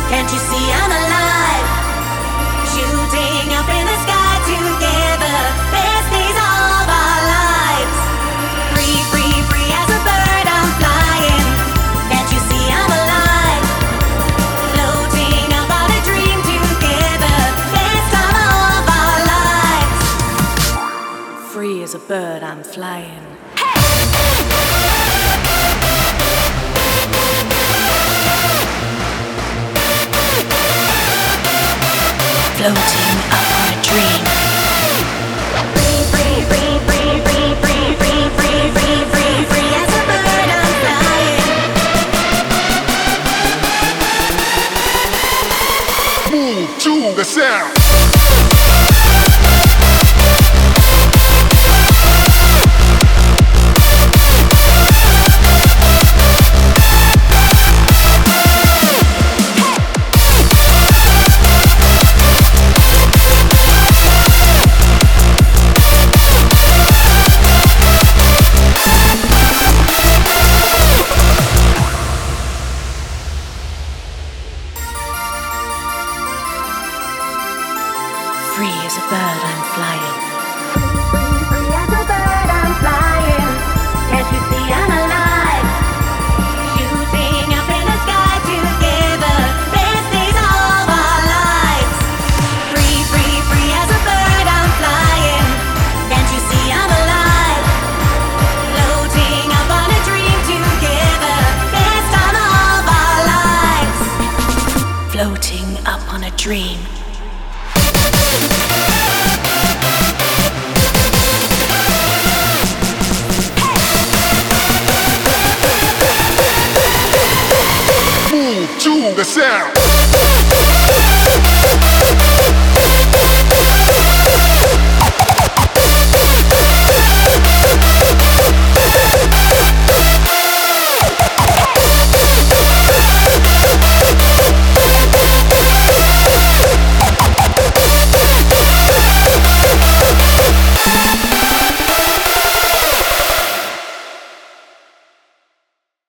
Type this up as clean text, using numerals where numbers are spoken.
Can't you see I'm alive? Shooting up in the sky together, best days of our lives. Free, free, free as a bird I'm flying. Can't you see I'm alive? Floating up on a dream together, best time of our lives. Free as a bird I'm flying. Floating up on a dream. Free, free, free, free, free, free, free, free, free, free, free as a bird I'm flying. Move to the sound. Free as a bird I'm flying. Free, free as a bird I'm flying. Can't you see I'm alive? Shooting up in the sky together, best days of our lives. Free, free, free as a bird I'm flying. Can't you see I'm alive? Floating up on a dream together, best time of our lives. Floating up on a dream. Move to the sound.